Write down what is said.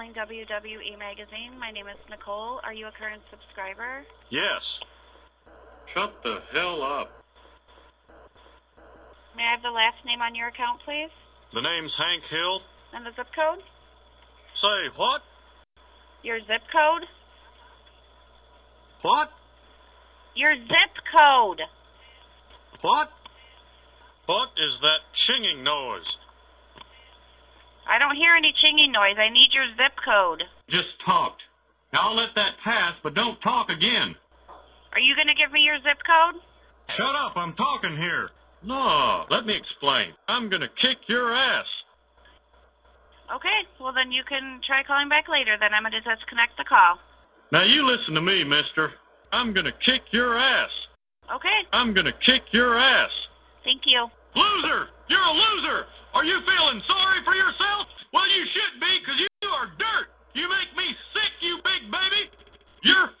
calling WWE Magazine. My name is Nicole. Are you a current subscriber? Yes. Shut the hell up. May I have the last name on your account, please? The name's Hank Hill. And the zip code? Say, what? Your zip code? What? Your zip code! What? What is that chinging noise? I don't hear any chinging noise. I need your zip code. Just talked. Now I'll let that pass, but don't talk again. Are you going to give me your zip code? Shut up, I'm talking here. No, let me explain. I'm gonna kick your ass. Okay, well then you can try calling back later. Then I'm going to disconnect the call. Now you listen to me, mister. I'm gonna kick your ass. Okay, I'm gonna kick your ass. thank you. Loser! You're a loser! Are you feeling sorry for yourself? Well, you should be, because you are dirt. You make me sick, you big baby. You're